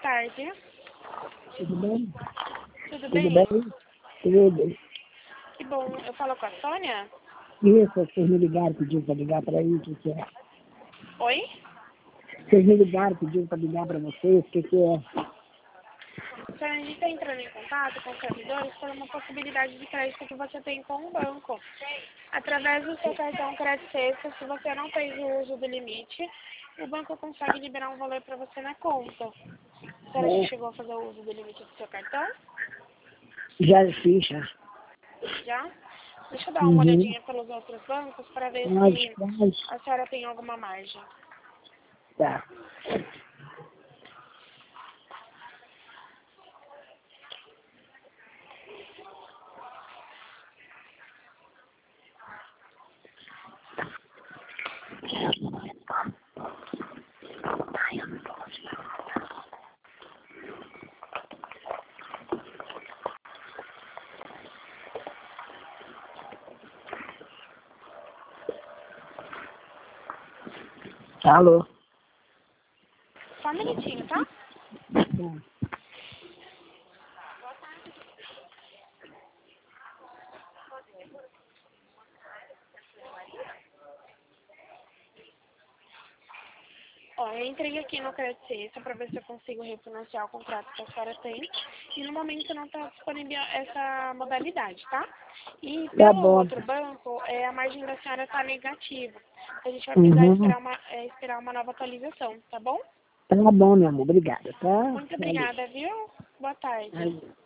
tarde. Tudo bem? Tudo Tudo bem? bem? Tudo. Que bom. Eu falo com a Sônia? Isso, vocês me ligaram, pediram para ligar para aí, o que que é? Oi? Vocês me ligaram, pediram para ligar para vocês, o que que é? Sônia, a gente está entrando em contato com os servidores por uma possibilidade de crédito que você tem com o banco. Através do seu cartão Crédito Sexta, se você não fez o uso do limite, o banco consegue liberar um valor para você na conta. Será que chegou a fazer o uso do limite do seu cartão? Já fiz, já. Já? Deixa eu dar uma Uhum. olhadinha pelos outros bancos para ver Pode, se pode. a senhora tem alguma margem. Tá. Alô? Só um minutinho, tá? Tá. Ó, eu entrei aqui no Crédito Sexta para ver se eu consigo refinanciar o contrato que a senhora tem. E no momento não está disponível essa modalidade, tá? E Tá pelo bom. outro banco, a margem da senhora está negativa. A gente vai precisar Uhum. esperar uma nova atualização, tá bom? Tá bom, meu amor. Obrigada, tá? Muito obrigada, viu? Boa tarde. Valeu.